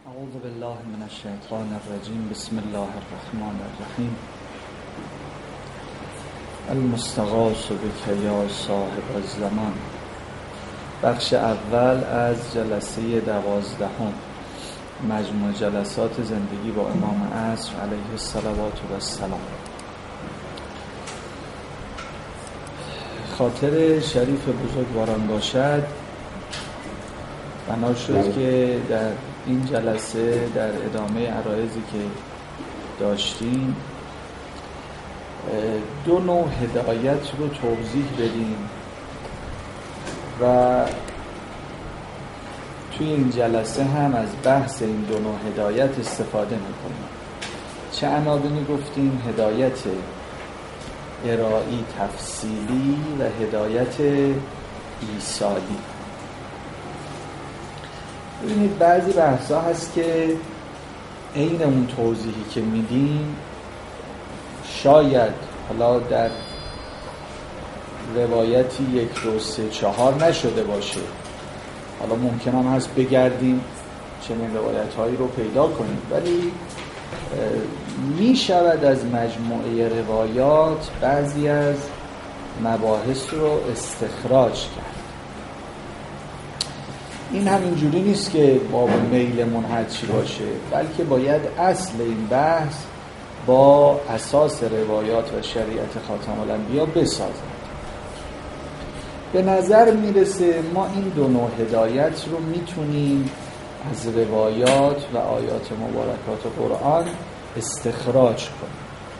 اعوذ بالله من الشیطان الرجیم. بسم الله الرحمن الرحیم. المستغاث بک یا صاحب الزمان. بخش اول از جلسه 12 مجموع جلسات زندگی با امام عصر علیه الصلوات و السلام. خاطر شریف بزرگواران باشد، بنا شد که در این جلسه در ادامه عرایضی که داشتیم دو نوع هدایت رو توضیح بدیم و توی این جلسه هم از بحث این دو نوع هدایت استفاده میکنیم. چه عناوینی گفتیم؟ هدایت ارائی تفصیلی و هدایت ایصالی. ببینید بعضی بحثا هست که عین اون توضیحی که میدیم شاید حالا در روایتی 1 2 3 4 نشده باشه، حالا ممکن هم هست بگردیم چنین روایت هایی رو پیدا کنیم، ولی می شود از مجموعه روایات بعضی از مباحث رو استخراج کرد. این همینجوری نیست که با میلمون هر چی باشه، بلکه باید اصل این بحث با اساس روایات و شریعت خاتم الانبیا بسازد. به نظر میرسه ما این دو نوع هدایت رو میتونیم از روایات و آیات مبارکات قرآن استخراج کنیم.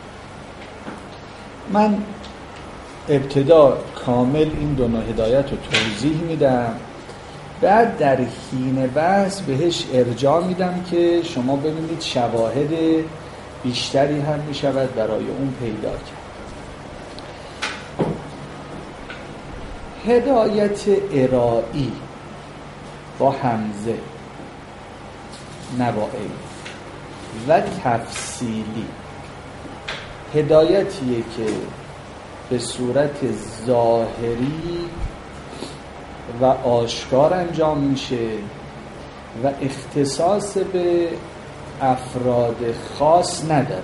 من ابتدا کامل این دو نوع هدایت رو توضیح میدم، بعد در حین بحث بهش ارجاع میدم که شما ببینید شواهد بیشتری هم میشود برای اون پیدا کرد. هدایت ارائی با همزه نوائل و تفصیلی هدایتیه که به صورت ظاهری و آشکار انجام میشه و اختصاص به افراد خاص نداره.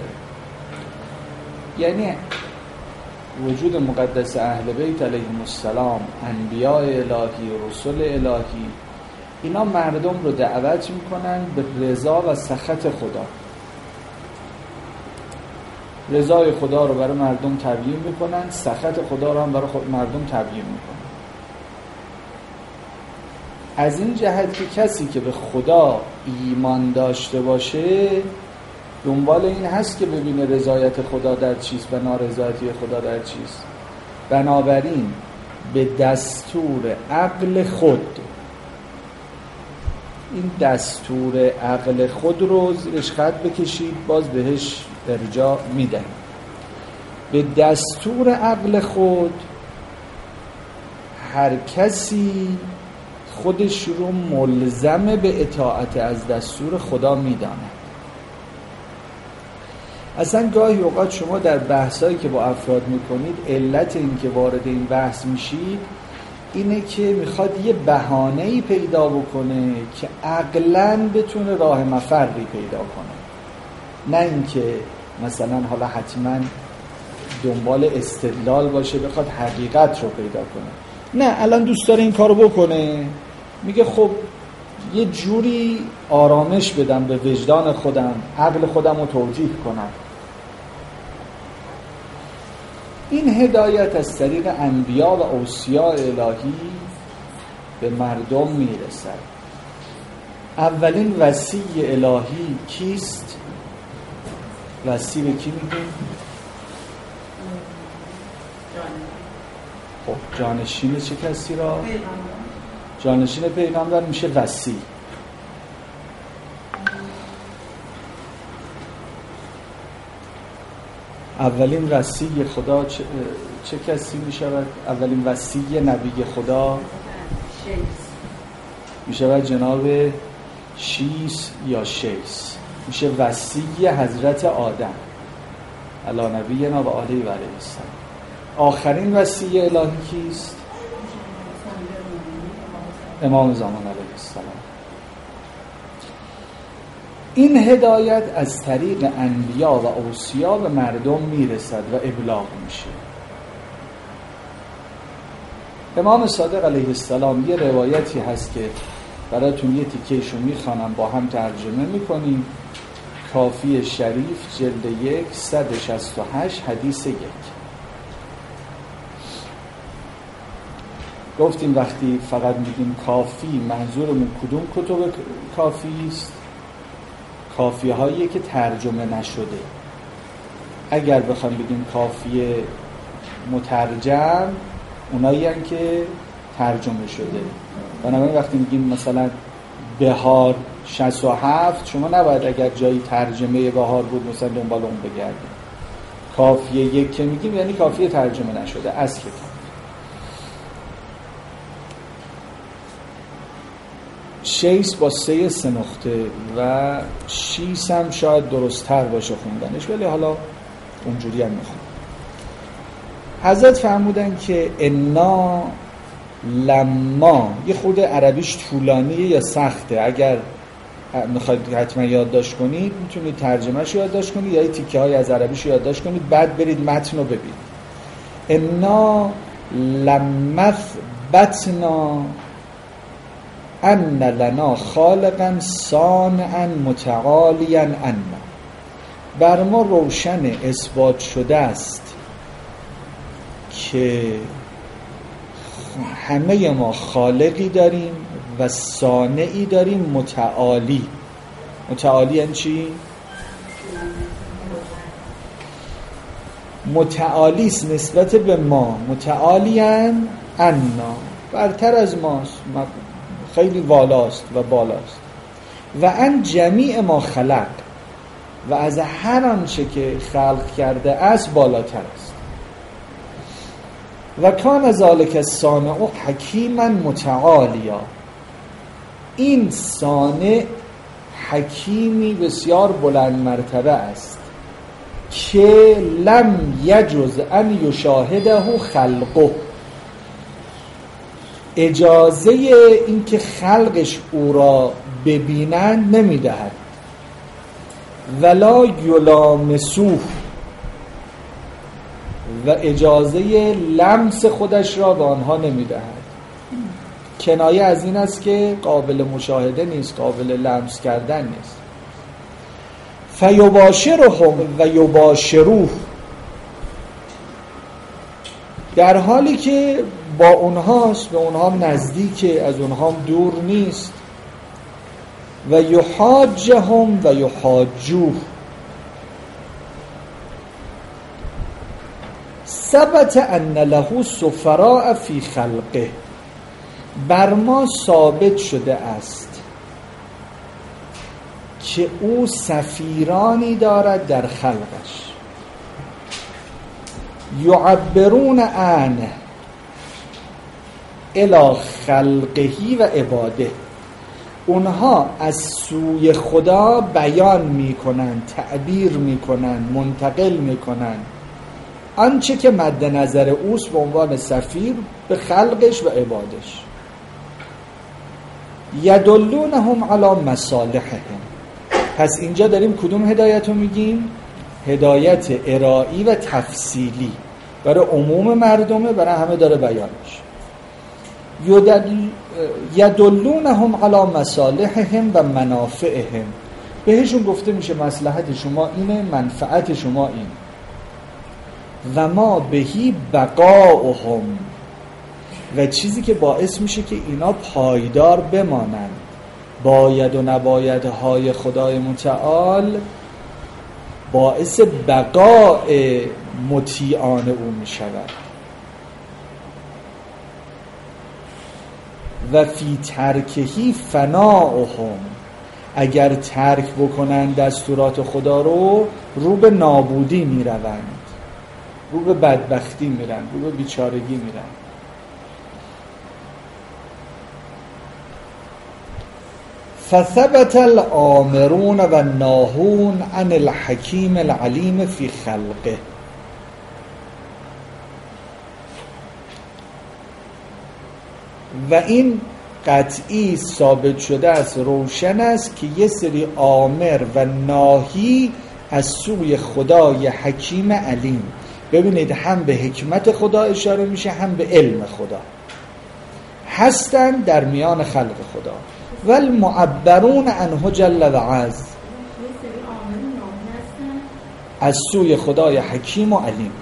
یعنی وجود مقدس اهل بیت علیهم السلام، انبیاء الهی، رسول الهی، اینا مردم رو دعوت میکنن به رضا و سخط خدا. رضای خدا رو برای مردم تبیین میکنن، سخط خدا رو هم برای مردم تبیین میکنن. از این جهت که کسی که به خدا ایمان داشته باشه دنبال این هست که ببینه رضایت خدا در چیست و نارضایتی خدا در چیست. بنابراین به دستور عقل خود، این دستور عقل خود رو زیرش خط بکشید، باز بهش ارجاع میدن. به دستور عقل خود هر کسی خودش رو ملزم به اطاعت از دستور خدا میدانه. اصلا گاهی اوقات شما در بحثایی که با افراد میکنید، علت این که وارد این بحث میشید اینه که میخواد یه بهانه‌ای پیدا بکنه که عقلاً بتونه راه مفری پیدا کنه، نه اینکه مثلا حالا حتما دنبال استدلال باشه بخواد حقیقت رو پیدا کنه. نه، الان دوست داره این کارو بکنه، میگه خب یه جوری آرامش بدم به وجدان خودم، عقل خودم رو توجیه کنم. این هدایت از طریق انبیا و اوصیا الهی به مردم میرسد. اولین وصی الهی کیست؟ وصی به کی میگیم؟ خب جانشین چه کسی را؟ جانشین پیغمبر میشه وصی. اولین وصی خدا چه کسی میشود؟ اولین وصی نبی خدا میشود جناب شیس یا شیس، میشه وصی حضرت آدم علی نبینا و آله و علیه السلام. آخرین وصی الهی کیست؟ امام زمان علیه السلام. این هدایت از طریق انبیا و اوصیا به مردم میرسد و ابلاغ میشه. امام صادق علیه السلام یه روایتی هست که براتون یه تیکهشو میخوانم با هم ترجمه میکنیم. کافی شریف جلد 1 168 حدیث 1. گفتیم وقتی فقط میگیم کافی منظورمون کدوم کتب کافی است؟ کافی هایی که ترجمه نشده. اگر بخوام بگیم کافی مترجم اونایی هستن که ترجمه شده. بنابراین وقتی میگیم مثلا بهار 67 شما نباید اگر جایی ترجمه بهار بود مثلا دنبال اون بگردید. کافیه 1 که میگیم یعنی کافیه ترجمه نشده از کتاب. 6 با 3 نقطه و 6 هم شاید درست تر باشه خوندنش، ولی حالا اونجوری هم میخوام. حضرت فرمودن که انا لما، یه خود عربیش طولانیه یا سخته، اگر میخواید حتما یادداشت کنید میتونید ترجمهش یادداشت کنید یا تیکه های از عربیش یادداشت کنید بعد برید متن رو ببینید. انا لمثبتنا ان لنا خالقا صانعا متعالیا عنا، بر ما روشن اثبات شده است که همه ما خالقی داریم و صانعی داریم متعالی. متعالی یعنی چی؟ متعالی است نسبت به ما، متعالیان عنا، برتر از ماست، خیلی والاست و بالاست. و ان جمیع ما خلق، و از هر آنچه که خلق کرده است بالاتر است. و کان ذالک الصانع حکیما متعالیا، این صانع حکیمی بسیار بلند مرتبه است که لم یجز ان یشاهده خلقه، اجازه این که خلقش او را ببینند نمیدهد. ولا یلامسوه، و اجازه لمس خودش را به آنها نمیدهد. کنایه از این است که قابل مشاهده نیست، قابل لمس کردن نیست. فیباشرهم و یباشروه، در حالی که با اونهاست، به اونها نزدیکه، از اونها دور نیست. و یحاجهم و یحاجوه، ثبت ان له سفراء فی خلقه، بر ما ثابت شده است که او سفیرانی دارد در خلقش. یعبرون عنه الی خلقه و عباده، اونها از سوی خدا بیان میکنن، تعبیر میکنن، منتقل میکنن آنچه که مد نظر اوست به عنوان سفیر به خلقش و عبادش. یدلونهم علی مصالحهم، پس اینجا داریم کدوم هدایت رو میگیم؟ هدایت ارائی و تفصیلی، برای عموم مردمه، برای همه داره بیان میشه. یدلونهم علی مصالحهم و منافعهم، بهشون گفته میشه مصلحت شما اینه، منفعت شما اینه. و ما بهی بقاؤهم، و چیزی که باعث میشه که اینا پایدار بمانند. باید و نبایدهای خدای متعال باعث بقاء مطیعان او میشود. و فی ترکهی فناؤهم، اگر ترک بکنن دستورات خدا رو به نابودی میروند، رو به بدبختی میرن، رو به بیچارگی میرن. فثبت الآمرون و الناهون عن الحکیم العلیم فی خلقه، و این قطعی ثابت شده است، روشن است که یه سری آمر و ناهی از سوی خدای حکیم علیم. ببینید هم به حکمت خدا اشاره میشه هم به علم خدا هستند در میان خلق خدا. والمعبرون عنه جل و عز، از سوی خدای حکیم و علیم.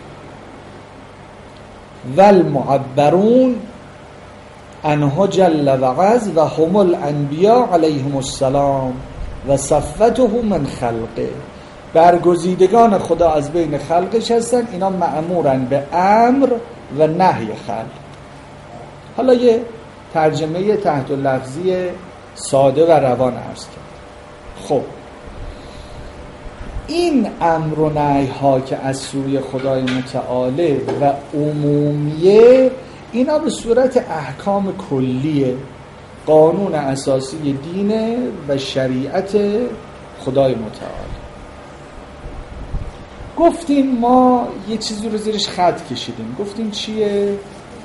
والمعبرون عنه جل و عز و هم الانبیاء علیهم السلام و صفوته من خلقه، برگزیدگان خدا از بین خلقش هستن. اینا مأمورن به امر و نهی خلق. حالا یه ترجمه تحت لفظی ساده و روان عرض کرد. خب این امر و نهی ها که از سوی خدای متعال و عمومیه، اینا به صورت احکام کلیه، قانون اساسی دینه و شریعت خدای متعال. گفتیم ما یه چیزی رو زیرش خط کشیدیم، گفتیم چیه؟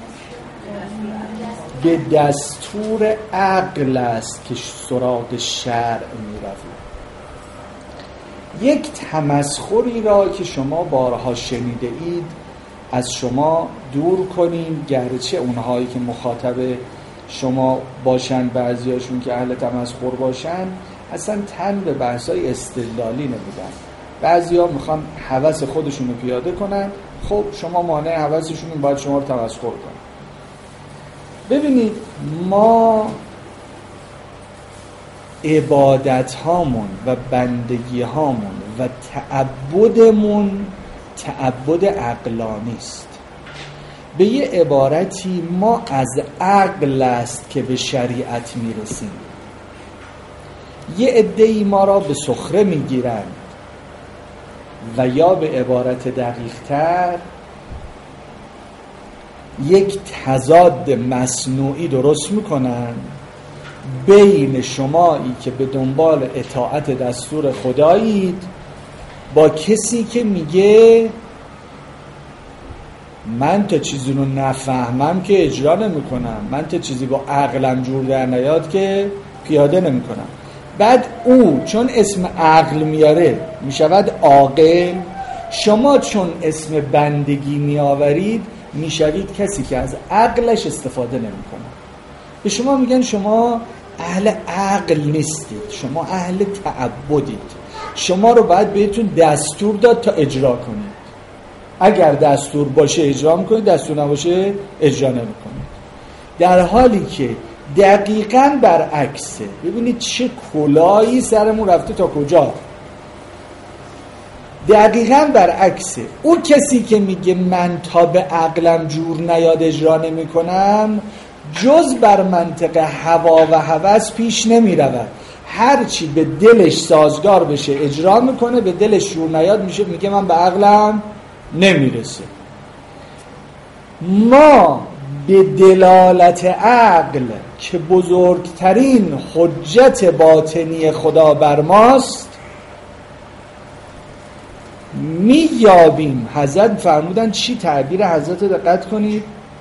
به دستور عقل است که سراغ شرع می‌رویم. یک تمسخری را که شما بارها شنیده اید از شما دور کنیم، گرچه اونهایی که مخاطب شما باشن، بعضیاشون که اهل تمسخر باشن، اصلا تن به بحثای استدلالی نمیدن. بعضیا میخوان هوس خودشون رو پیاده کنن. خب شما مانع هوسشون این، باید شما رو تمسخر کنن. ببینید ما عبادت هامون و بندگی هامون و تعبدمون تعبد عقلانی است. به یه عبارتی ما از عقل است که به شریعت میرسیم. یه عده‌ای ما را به سخره میگیرن و یا به عبارت دقیق‌تر یک تضاد مصنوعی درست میکنن بین شمایی که به دنبال اطاعت دستور خدایید با کسی که میگه من تا چیزی رو نفهمم که اجرا نمی کنم، من تا چیزی با عقلم جور در نیاد که پیاده نمی کنم. بعد او چون اسم عقل میاره میشود عاقل، شما چون اسم بندگی میآورید میشوید کسی که از عقلش استفاده نمی کنه. به شما میگن شما اهل عقل نیستید، شما اهل تعبدید، شما رو باید بهتون دستور داد تا اجرا کنید. اگر دستور باشه اجرا میکنید، دستور نباشه اجرا نمیکنید. در حالی که دقیقاً برعکسه. ببینید چه کلاهی سرمون رفته تا کجا. دقیقاً برعکسه. اون کسی که میگه من تا به عقلم جور نیاد اجرا نمیکنم، جز بر منطق هوا و هوس پیش نمیرود. هرچی به دلش سازگار بشه اجرا میکنه، به دلش جور نیاد میگه من به عقلم نمیرسه. ما به دلالت عقل که بزرگترین حجت باطنی خدا بر ماست مییابیم. حضرت فرمودن چی؟ تعبیر حضرت دقت کنید.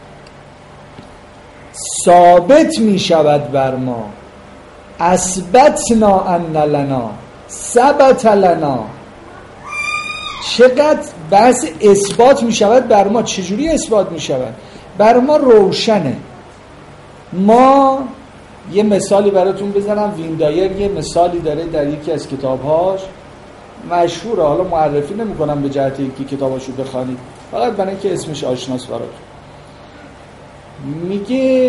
ثابت میشود بر ما اثبتنا ان لنا ثبت لنا. چقدر بحث اثبات می شود بر ما. چجوری اثبات می شود؟ بر ما روشنه. ما یه مثالی براتون بزنم. ویندایر یه مثالی داره در یکی از کتابهاش، مشهوره، حالا معرفی نمی کنم به جهت اینکه کتاباشو بخوانید، فقط برای اینکه اسمش آشناس براتون. میگه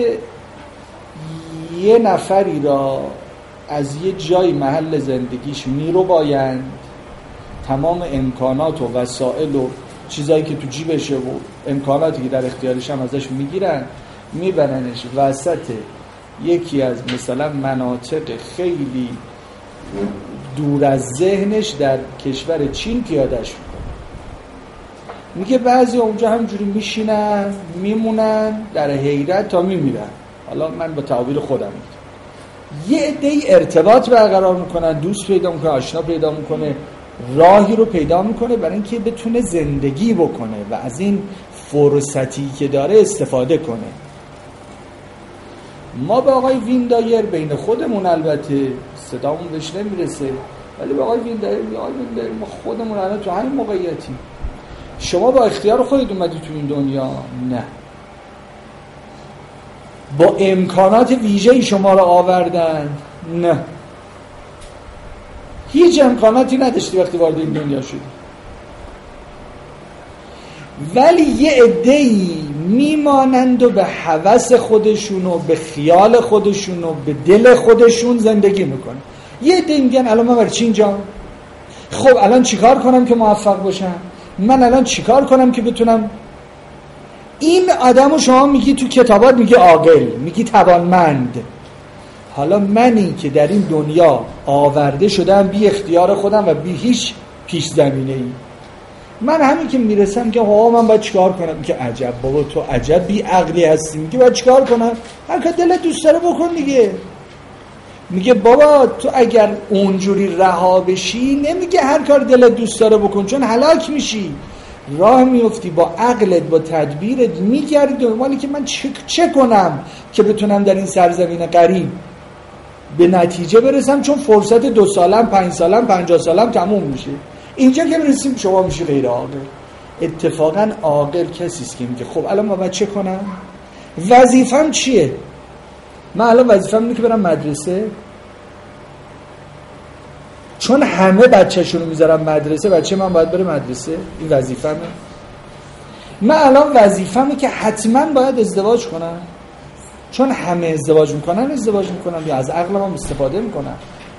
یه نفری را از یه جای محل زندگیش میرو بایند، تمام امکانات و وسائل و چیزایی که تو جیبشه و امکاناتی که در اختیارش هم ازش میگیرن، میبرنش وسط یکی از مثلا مناطق خیلی دور از ذهنش در کشور چین پیادهش میکنه. میگه بعضی اونجا همجوری میشینن میمونن در حیرت تا میمیرن. حالا من با تعبیر خودم میگم. یه عده‌ای ارتباط برقرار میکنن، دوست پیدا میکنه، آشنا پیدا میکنه، راهی رو پیدا میکنه برای اینکه بتونه زندگی بکنه و از این فرصتی که داره استفاده کنه. ما به آقای ویندایر بین خودمون البته صدامون بهش نمیرسه، ولی به آقای ویندایر ما خودمون الان تو همین موقعیتیم. شما با اختیار خودت اومدی تو این دنیا؟ نه. با امکانات ویژه‌ای شما رو آوردن؟ نه. هیچ امکاناتی نداشتی وقتی وارد این دنیا شدی. ولی یه عده‌ای میمانند و به هوس خودشون و به خیال خودشون و به دل خودشون زندگی میکنن. یه عده‌ای میگن الان من برای چی اینجام؟ خب الان چیکار کنم که موفق باشم؟ من الان چیکار کنم که بتونم؟ این آدمو شما میگی تو کتابات میگی عاقل، میگی توانمند. حالا منی که در این دنیا آورده شدم بی اختیار خودم و بی هیچ پیش زمینه‌ای، من همین که میرسم که من باید چیکار کنم؟ که عجب بابا تو عجب بی عقلی هستی، میگه باید چیکار کنم؟ هر کار دلت دوست داره بکن دیگه. میگه بابا تو اگر اونجوری رها بشی، نمیگه هر کار دلت دوست داره بکن، چون هلاک میشی، راه میفتی با عقلت با تدبیرت میگردی دنبالی که من چه کنم که بتونم در این سرزمین غریب به نتیجه برسم، چون فرصت 2 سالم 5 سالم 50 سالم تموم میشه. اینجا که برسیم شما میشی غیر عاقل. اتفاقا عاقل کسی است که میگه خب الان من باید چه کنم؟ وظیفم چیه؟ من الان وظیفم اینه که برم مدرسه، چون همه بچه‌شونو میذارم مدرسه، بچه من باید بره مدرسه، این وظیفمه. من الان وظیفمه که حتما باید ازدواج کنم، چون همه ازدواج میکنن یا از عقلم هم استفاده میکنن.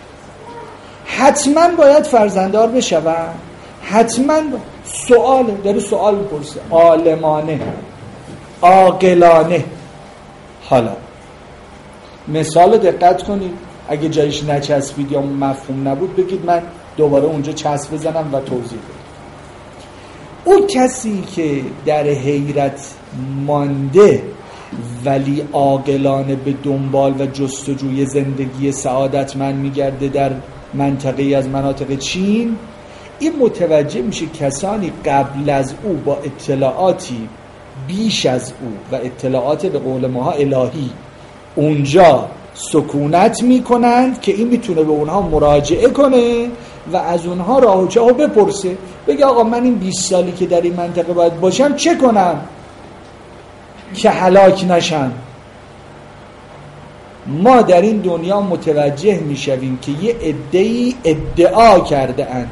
حتما باید فرزنددار بشم، حتما داره سوال میپرسه، عالمانه عاقلانه. حالا مثال دقت کنید، اگه جایش نچسبید یا مفهوم نبود بگید من دوباره اونجا چسب بزنم و توضیح بدم. اون کسی که در حیرت مانده ولی عاقلانه به دنبال و جستجوی زندگی سعادتمند میگرده در منطقه‌ای از مناطق چین، این متوجه میشه کسانی قبل از او با اطلاعاتی بیش از او و اطلاعات به قول ماها الهی اونجا سکونت میکنند که این میتونه به اونها مراجعه کنه و از اونها راه و چاه بپرسه، بگه آقا من این 20 سالی که در این منطقه باید باشم چه کنم که هلاک نشم. ما در این دنیا متوجه میشویم که یه عده‌ای ادعا کرده اند،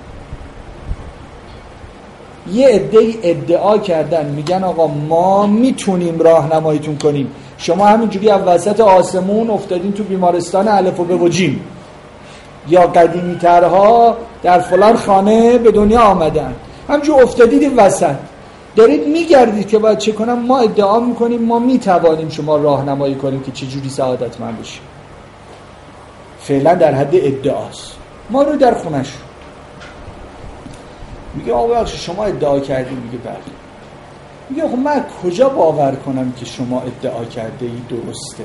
یه عده‌ای ادعا کردن میگن آقا ما میتونیم راهنماییتون کنیم، شما همینجوری از وسط آسمون افتادین تو بیمارستان الف و ب و جیم، یا قدیمی ترها در فلان خانه به دنیا آمدن، همینجور افتادید این وسط دارید میگردید که باید چه کنم. ما ادعا میکنیم ما میتوانیم شما راهنمایی کنیم که چجوری سعادتمند بشید. فعلا در حد ادعاست. ما رو در خونش میگه آقا شما ادعا کردید، میگه بله. میگه آقا من کجا باور کنم که شما ادعا کرده ای درسته؟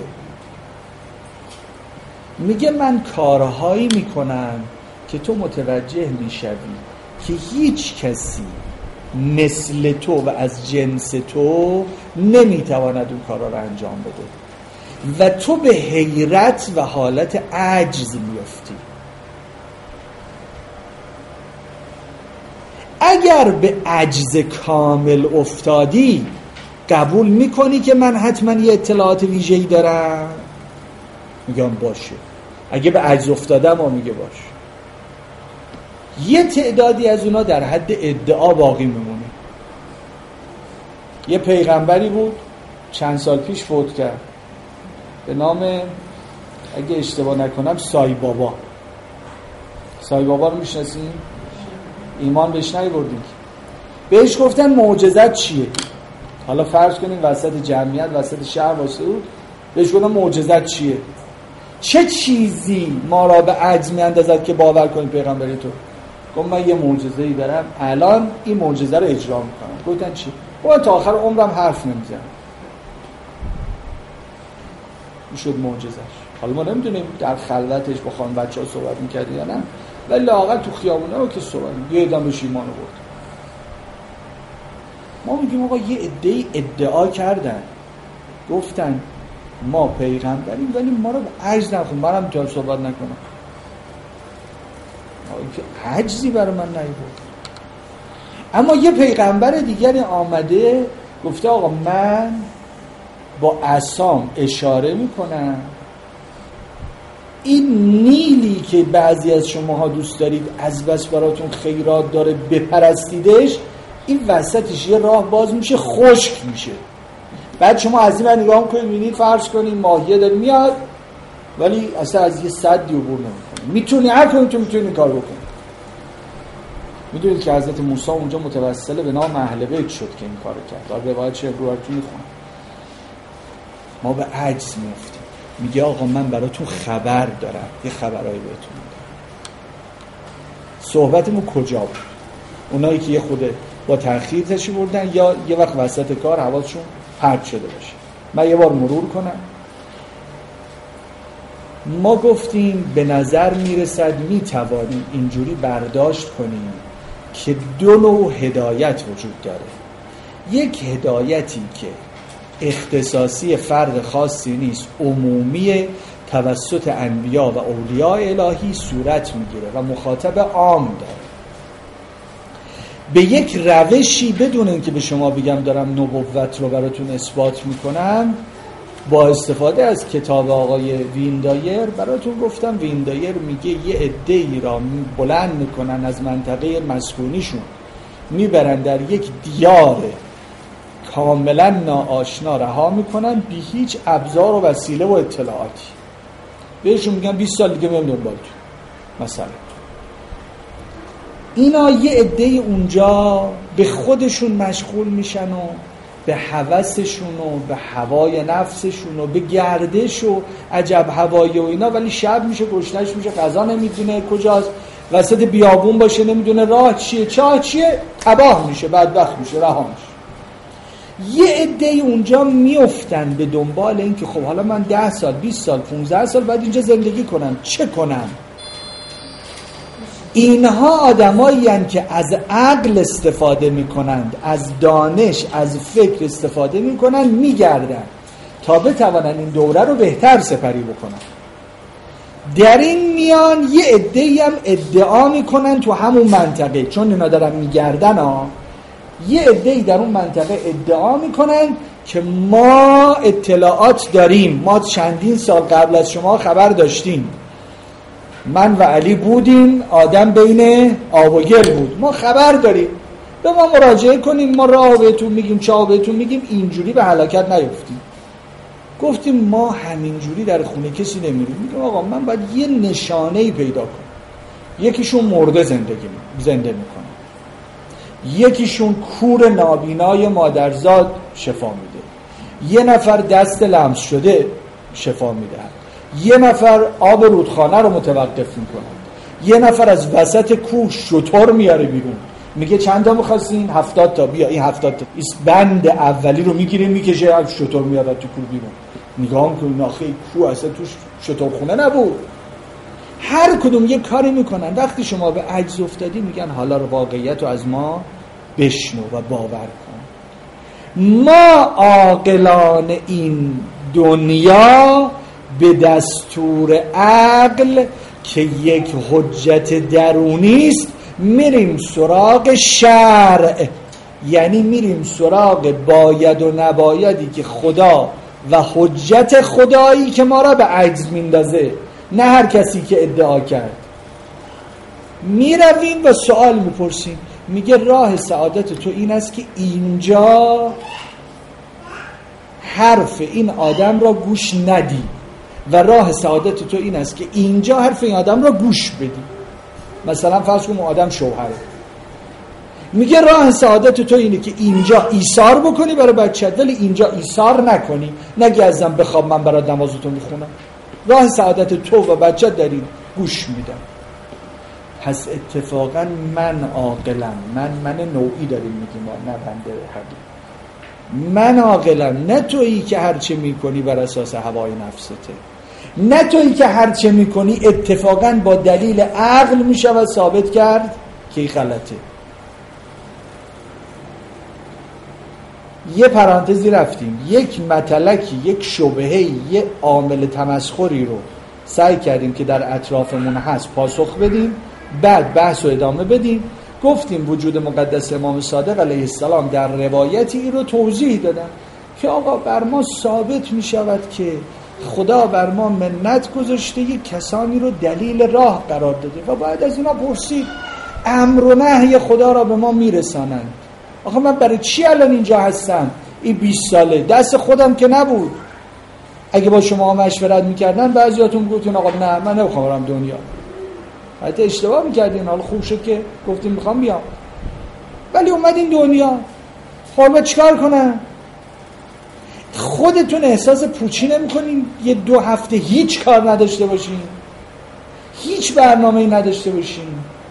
میگه من کارهایی میکنم که تو متوجه میشوی که هیچ کسی مثل تو و از جنس تو نمیتواند اون کارا رو انجام بده و تو به حیرت و حالت عجز میفتی. اگر به عجز کامل افتادی قبول میکنی که من حتما یه اطلاعات ویژه‌ای دارم؟ میگم باشه. اگه به عجز افتادم میگه باشه. یه تعدادی از اونا در حد ادعا باقی میمونه. یه پیغمبری بود چند سال پیش فوت کرد به نام، اگه اشتباه نکنم، سای بابا. سای بابا رو میشناسین؟ ایمان بهش نیاوردین. بهش گفتن معجزت چیه؟ حالا فرض کنین وسط جمعیت، وسط شهر واسه بود، بهش گفتن معجزت چیه؟ چه چیزی ما را به عجز میاندازد که باور کنیم پیغمبر تو؟ گفت من یه معجزه‌ای دارم، الان این معجزه رو اجرا میکنم. گفتن چی؟ گفت تا آخر عمرم حرف نمیزنم. این شد معجزش. حالا ما نمیدونیم در خلوتش با خان بچه‌ها صحبت میکرد یا نه، ولی لااقل تو خیابونه رو که صحبت یه دم بهش ایمان آورد. ما میگیم آقا یه عده‌ای ادعا کردن، گفتن ما پیغمبریم ولی ما رو به عجز نکن. منم جای صحبت نکنم، که عجزی برای من نیبود. اما یه پیغمبر دیگری آمده گفته آقا من با عصام اشاره میکنم این نیلی که بعضی از شماها دوست دارید از بس براتون خیرات داره بپرستیدش، این وسطش یه راه باز میشه، خشک میشه. بعد شما از این نگاه میکنید میبینید فرض کنید ماهیه داره میاد ولی اصلا از یه سدی عبور نمیکنه. میتونی هر کنید تو میتونی کار بکنی. میدونید که حضرت موسی اونجا متوسل به نام اهل بیت شد که این کارو کرد. دار روایت چه روایتی میخونم. ما به عجز میافتیم. میگه آقا من براتون خبر دارم، یه خبرایی بهتون میدم. صحبتمون کجا بود؟ اونایی که یه خود با تأخیر تشریف بردن یا یه وقت وسط کار حواسشون پرت شده باشه. من یه بار مرور کنم. ما گفتیم به نظر میرسد میتوانیم اینجوری برداشت کنیم که دو نوع هدایت وجود داره. یک هدایتی که اختصاصی فرد خاصی نیست، عمومی توسط انبیا و اولیاء الهی صورت میگیره و مخاطب عام داره. به یک روشی بدون اینکه به شما بگم دارم نبوت رو براتون اثبات میکنم، با استفاده از کتاب آقای ویندایر براتون گفتم. ویندایر میگه یه عده‌ای را بلند میکنن از منطقه مسکونیشون میبرن در یک دیار کاملا ناآشنا رها میکنن بی هیچ ابزار و وسیله و اطلاعاتی. بهشون میگن 20 سال دیگه میام دنبالتون. مثلا اینا یه عده‌ای اونجا به خودشون مشغول میشن و به هوسشون و به هوای نفسشون و به گردش و عجب هوایی و اینا، ولی شب میشه گشنش میشه، غذا نمیدونه کجاست، وسط بیابون باشه نمیدونه راه چیه چاه چیه، تباه میشه، بدبخت میشه، رها میشه. یه عده‌ای اونجا میافتن به دنبال این که خب حالا من 10 سال 20 سال 15 سال بعد اینجا زندگی کنم چه کنم. اینها آدمایی هستند که از عقل استفاده میکنند، از دانش، از فکر استفاده میکنند، میگردن تا بتوانند این دوره رو بهتر سپری بکنن. در این میان یه عده‌ای هم ادعا میکنن تو همون منطقه، چون اینا دارن میگردن یه عده‌ای در اون منطقه ادعا میکنن که ما اطلاعات داریم، ما چندین سال قبل از شما خبر داشتیم، من و علی بودیم، آدم بین آب و گل بود، ما خبر داریم، به ما مراجعه کنیم، ما راه بهتون میگیم، چاه بهتون میگیم، اینجوری به هلاکت نیفتیم. گفتیم ما همینجوری در خونه کسی نمیریم. میگم آقا من باید یه نشانه‌ای پیدا کنم. یکیشون مرده زنده میکنه، یکیشون کور نابینای مادرزاد شفا میده، یه نفر دست لمس شده شفا میده، یه نفر آب رودخانه رو متوقف میکنه، یه نفر از وسط کوه شتر میاره بیرون، میگه چند تا می‌خواستین؟ 70 تا. بیا این 70 تا بند اولی رو میگیرین میکشه، شتر میاد تو کوه بیرون. نگاه میکنین آخه کوه اصلا توش شترخونه نبود. هر کدوم یه کاری میکنن. وقتی شما به عجز افتادی میگن حالا رو واقعیت رو از ما بشنو و باور کن. ما عاقلان این دنیا به دستور عقل که یک حجت درونی است میریم سراغ شرع، یعنی میریم سراغ باید و نبایدی که خدا و حجت خدایی که ما را به عجز میندازه، نه هر کسی که ادعا کرد. میرویم و سوال میپرسیم، میگه راه سعادت تو این است که اینجا حرف این آدم را گوش ندی و راه سعادت تو این است که اینجا حرف این آدم را گوش بدی. مثلا فرض کن آدم شوهره، میگه راه سعادت تو اینه که اینجا ایثار بکنی برای بچه‌ت ولی اینجا ایثار نکنی، نگی ازم بخواب من برات نمازتو میخونم. راه سعادت تو و بچه‌ت در این، گوش میدم. پس اتفاقا من عاقلم، من نوعی داریم میگیم، نه بنده حقیقی. من عاقلم، نه تویی که هرچه میکنی بر اساس هوای نفسته، نه تویی که هرچه میکنی اتفاقا با دلیل عقل میشود ثابت کرد که این غلطه. یه پرانتزی رفتیم، یک مطلقی، یک شبهه‌ای، یه عامل تمسخری رو سعی کردیم که در اطرافمون هست پاسخ بدیم، بعد بحث و ادامه بدیم. گفتیم وجود مقدس امام صادق علیه السلام در روایتی رو توضیح دادن که آقا بر ما ثابت می شود که خدا بر ما منت گذاشته، یک کسانی رو دلیل راه قرار داده و باید از اینا پرسید، امر و نهی خدا را به ما میرسانند. آخه من برای چی الان اینجا هستم؟ این 20 ساله دست خودم که نبود. اگه با شما مشورت میکردن بعضیاتون گفتین آقا نه من نمیخوام برم دنیا، حتی اشتباه میکردین. حالا خوب شد که گفتین میخوام بیام، ولی اومدین دنیا. خب چیکار کنم؟ خودتون احساس پوچی نمیکنین یه 2 هفته هیچ کار نداشته باشین، هیچ برنامه‌ای نداشته باشین؟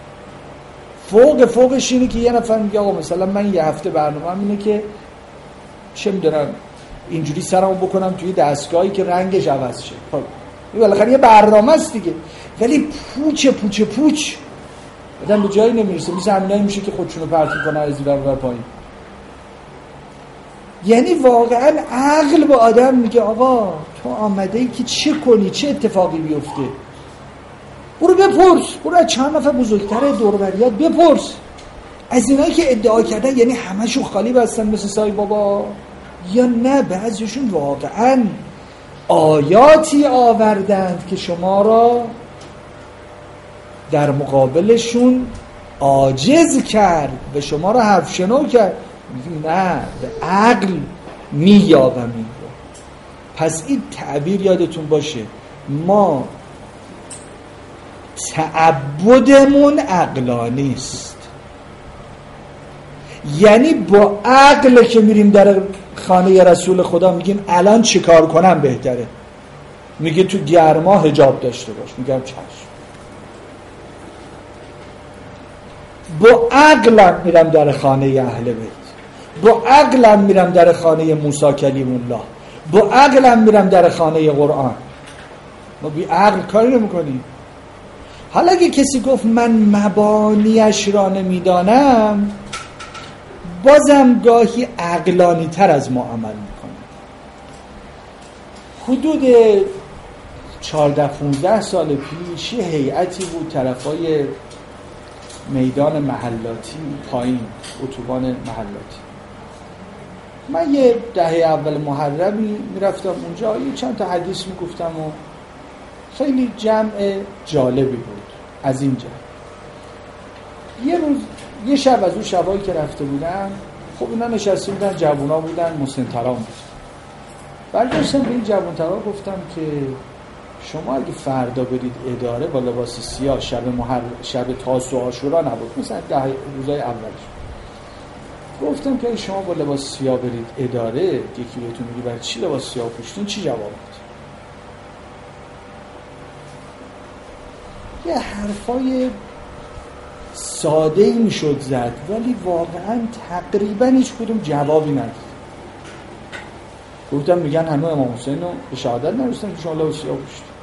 فوقش اینه که یه نفر میگه آقا مثلا من یه هفته برنامه‌ام اینه که چه میدونم اینجوری سرمو بکنم توی دستگاهی که رنگش عوض شه. خب این بالاخره یه برنامه است دیگه، ولی پوچ آدم به جایی نمیرسه. مثل همینایی میشه که خودشونو پرت میکنه از این ور پایین. یعنی واقعا عقل با آدم میگه آقا تو آمده ای که چه کنی، چه اتفاقی بیفته؟ برو بپرس، برو از چند نفر بزرگتر دور و بریات بپرس. از اینایی که ادعا کردن یعنی همشون خالی بستن مثل سای بابا، یا نه بعضیشون واقعا آیاتی آوردند که شما را در مقابلشون عاجز کرد، به شما را حرف شنو کرد. نه، به عقل مییابم این رو. پس این تعبیر یادتون باشه، ما تعبدمون عقلانی است. یعنی با عقل که میریم در خانه رسول خدا میگیم الان چه کار کنم بهتره؟ میگه تو گرما حجاب داشته باش. میگم چشم. با عقلم میرم در خانه اهل بیت، با عقلم میرم در خانه موسی کلیم الله، با عقلم میرم در خانه قرآن. ما بی عقل کاری نمیکنیم. حالا اگه کسی گفت من مبانیش را نمیدانم، بازم گاهی عقلانی تر از ما عمل میکنه. حدود 14-15 سال پیش یه هیئتی بود طرفای میدان محلاتی پایین، اتوبان محلاتی. من یه دهه اول محرمی میرفتم اونجا، یه چند تا حدیث میگفتم و خیلی جمع جالبی بود از اینجا. یه روز یه شب از اون شبایی که رفته بودم، خب اینا نشسته بودن، جوونا بودن، مسن‌تران بود. برگشتم به این جوان‌ترا گفتم که شما اگه فردا برید اداره با لباس سیاه، شب تاسوعا و عاشورا نبود، مثلا 10 روزای اولش، گفتم که شما با لباس سیاه برید اداره، یکی بهتون میگه برای چی لباس سیاه پوشیدین، چی جواب میدید؟ یه حرفای ساده‌ای میشد زد، ولی واقعا تقریبا هیچ کدوم جوابی نداد. گفتم میگن هنوز امام حسین رو به شهادت نرسیدن که شما لباس سیاه پوشیدید.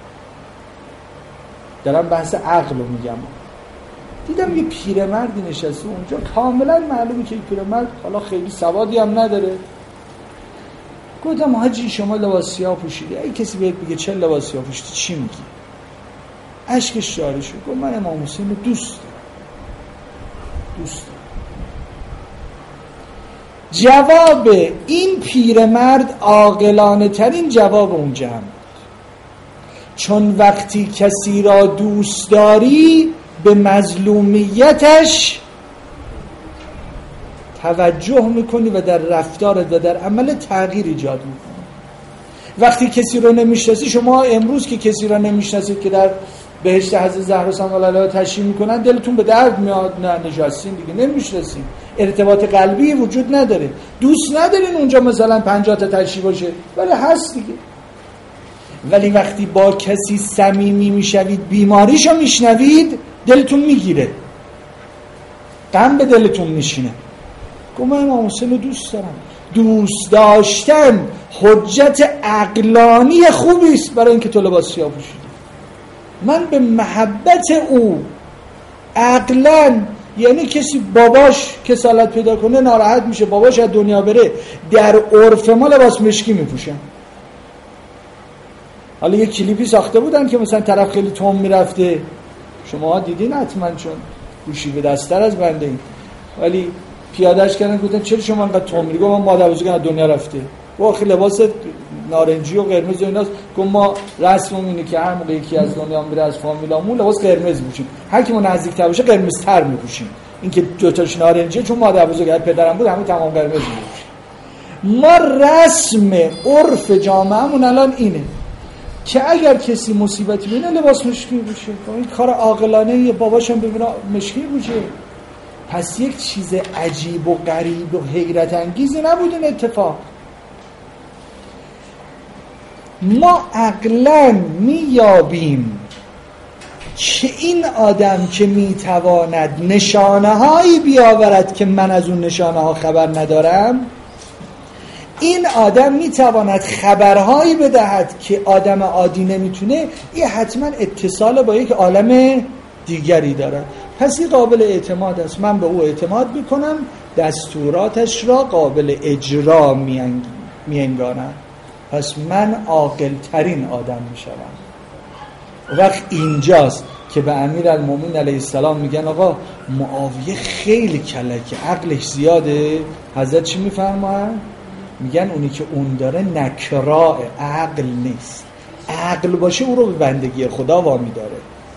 دارم بحث عقل رو میگم. دیدم یه پیرمردی نشسته اونجا، کاملا معلومه که این پیرمرد حالا خیلی سوادی هم نداره. گفتم حاجی شما لباس سیاه پوشیدی، اگه کسی بهت بگه چه لباس سیاه پوشیدی چی میگی؟ اشکش جاری شد. گفت من امام حسین رو دوست دارم. جواب این پیرمرد عاقلانه ترین جواب اون جمع بود، چون وقتی کسی را دوست داری به مظلومیتش توجه میکنی و در رفتارت و در عمل تغییر ایجاد میکنی. وقتی کسی رو نمیشناسی، شما امروز که کسی رو نمیشناسید که در بهشت حضرت زهرا سلام علیها تشریف میکنن، دلتون به درد میاد. نه نشستین دیگه، نمیشناسین، ارتباط قلبی وجود نداره، دوست ندارین اونجا مثلا 50 تا تشریف باشه، ولی هست دیگه. ولی وقتی با کسی صمیمی میشوید، بیماریشو میشنوید، دلتون میگیره، غم به دلتون میشینه. گفت من امام حسین رو دوست دارم. دوست داشتن حجت عقلانی خوبی است برای اینکه تو لباس سیاه پوشیدی. من به محبت او عقلاً یعنی کسی باباش کسالت پیدا کنه ناراحت میشه، باباش از دنیا بره، در عرف ما لباس مشکی میپوشن. حالا یه کلیپی ساخته بودن که مثلا طرف خیلی تون میرفته، شما دیدین حتما چون گوشی به دستر از بنده این، ولی پیادهش کردن گفتن چرا شما انقدر تون میری؟ گفت من مادر بزرگم از دنیا رفته. با خیلی لباس نارنجی و قرمز و ایناست. گفت ما رسممون اینه که هر موقع یکی از دنیا میره از فامیلامون لباس قرمز میپوشیم، هر کی ما نزدیک‌تر باشه قرمزتر میپوشیم. این که دو تاش نارنجیه چون مادر بزرگم پدرم بود همه تمام قرمز میپوشیم. ما رسم عرف جامعهمون الان اینه که اگر کسی مصیبتی بینه لباس مشکی بوشه. این کار عاقلانه یه باباشم ببینه مشکی بوشه. پس یک چیز عجیب و غریب و حیرت انگیزی نبود این اتفاق. ما عقلاً میابیم که این آدم که میتواند نشانه هایی بیاورد که من از اون نشانه ها خبر ندارم، این آدم میتواند خبرهایی بدهد که آدم عادی نمیتونه، این حتما اتصال با یک عالم دیگری داره. پس این قابل اعتماد است، من به او اعتماد میکنم، دستوراتش را قابل اجرا میانگارم، پس من عاقل ترین آدم میشوم. وقت اینجاست که به امیرالمومنین علیه السلام میگن آقا معاویه خیلی کلکه، عقلش زیاده. حضرت چی میفرماین؟ میگن اونی که اون داره نکراء، عقل نیست. عقل باشه او رو به بندگی خدا وامی داره.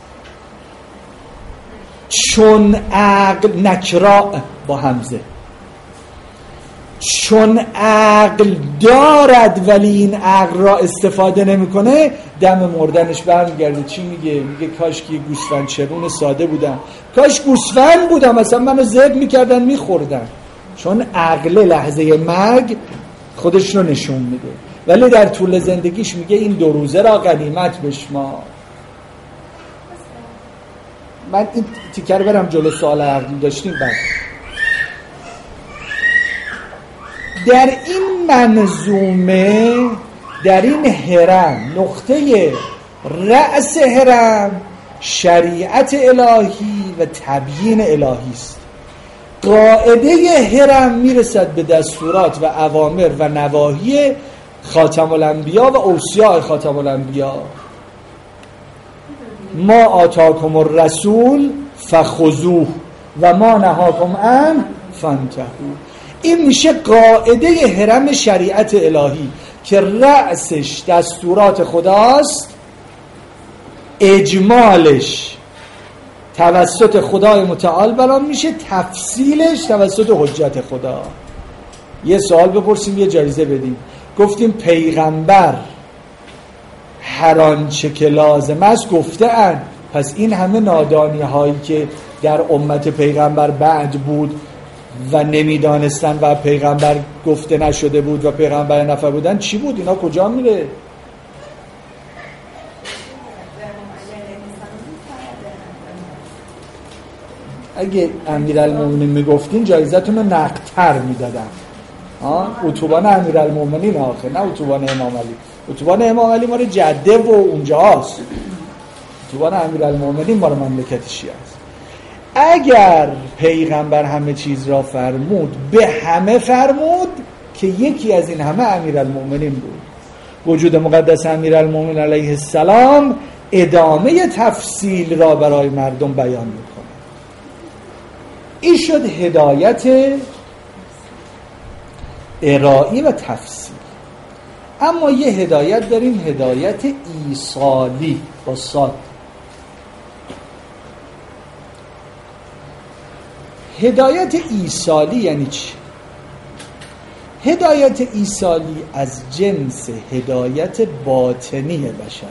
چون عقل نکراء با همزه، چون عقل دارد ولی این عقل را استفاده نمیکنه، دم مردنش برمیگرده چی میگه؟ میگه کاش که گوسفند چرون ساده بودم، کاش گوسفند بودم مثلا منو ذبح میکردن میخوردن. چون عقل لحظه مرگ خودش رو نشون میده، ولی در طول زندگیش میگه این 2 روزه را غنیمت بشمار. من این تیکر برم جلو سوال عقلی داشتیم. بعد در این منظومه، در این هرم، نقطه رأس هرم شریعت الهی و تبیین الهی است. قاعده هرم میرسد به دستورات و اوامر و نواهی خاتم الانبیا و اوصیاء خاتم الانبیا. ما آتاکم الرسول فخذوه و ما نهاکم عنه فانتهوا. این میشه قاعده حرم شریعت الهی که رأسش دستورات خداست، اجمالش توسط خدای متعال بیان میشه، تفصیلش توسط حجت خدا. یه سوال بپرسیم یه جایزه بدیم. گفتیم پیغمبر هر آنچه که لازم است گفته‌اند، پس این همه نادانی هایی که در امت پیغمبر بعد بود و نمیدانستن و پیغمبر گفته نشده بود و پیغمبر نفر بودن چی بود؟ اینا کجا میره؟ اگه امیرالمومنین میگفتین جایزتون رو نقدتر میدادن. اتوبان امیرالمومنین آخه، نه اتوبان امام علی. اتوبان امام علی مال جده و اونجاست، اتوبان امیرالمومنین مال مملکت شیعه است. اگر پیغمبر همه چیز را فرمود، به همه فرمود که یکی از این همه امیرالمومنین بود. وجود مقدس امیرالمومنین علیه السلام ادامه تفصیل را برای مردم بیان میکنه. این شد هدایت ارائی و تفصیل. اما یه هدایت داریم، هدایت ایصالی با صاد. هدایت ایصالی یعنی چی؟ هدایت ایصالی از جنس هدایت باطنی بشره،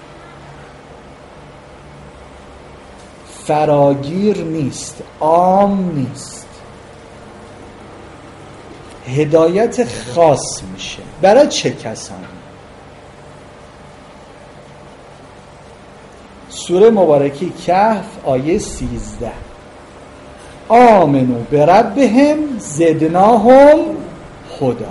فراگیر نیست، عام نیست، هدایت خاص میشه. برای چه کسانی؟ سوره مبارکه کهف آیه 13 آمنو بربهم زدناهم هدی.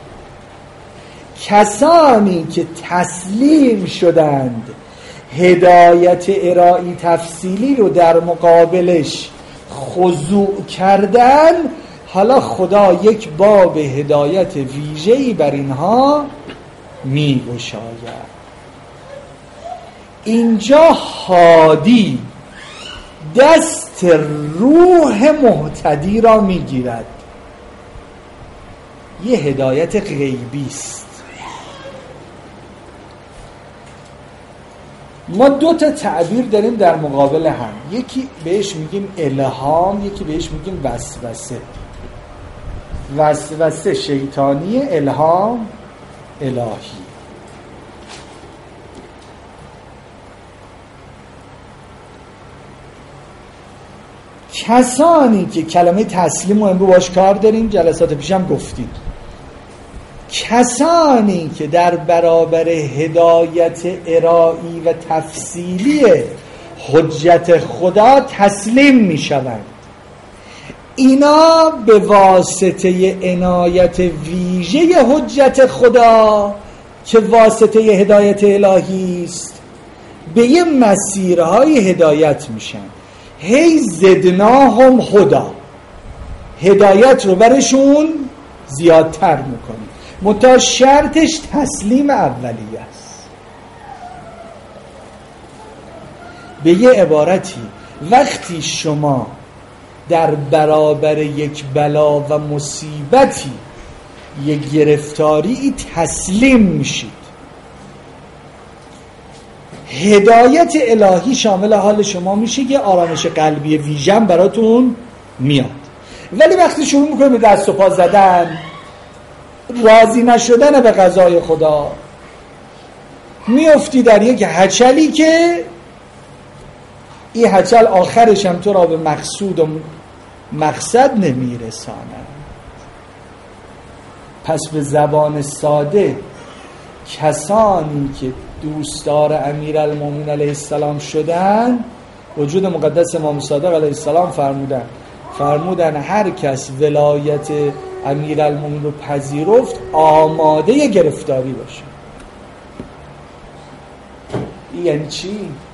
کسانی که تسلیم شدند هدایت ارائی تفصیلی رو در مقابلش خضوع کردن، حالا خدا یک باب هدایت ویژه‌ای بر اینها می‌گشاید. اینجا هادی دست روح مهتدی را میگیرد. یه هدایت غیبی است. ما دو تا تعبیر داریم در مقابل هم، یکی بهش میگیم الهام، یکی بهش میگیم وسوسه. وسوسه شیطانی، الهام الهی. کسانی که کلمه تسلیم و امروز باش کار داریم، جلسات پیشم گفتیم، کسانی که در برابر هدایت ارائی و تفصیلی حجت خدا تسلیم می شوند، اینا به واسطه عنایت ویژه حجت خدا که واسطه هدایت الهی است به یه مسیرهای هدایت میشن. هی زدناهم هدا، هدایت رو برشون زیادتر میکنیم. منتها شرطش تسلیم اولیه است. به یه عبارتی وقتی شما در برابر یک بلا و مصیبتی، یک گرفتاری تسلیم میشید، هدایت الهی شامل حال شما میشه که آرامش قلبی ویژن براتون میاد. ولی وقتی شروع میکنه به دست و پا زدن، راضی نشدن به قضای خدا، میافتی در یک هچلی که این هچل آخرش هم تو را به مقصود و مقصد نمیرساند. پس به زبان ساده کسانی که دوستدار امیرالمومنین علیه السلام شدن، وجود مقدس امام صادق علیه السلام فرمودن هر کس ولایت امیرالمومنین رو پذیرفت آماده گرفتاری باشه. یعنی چی؟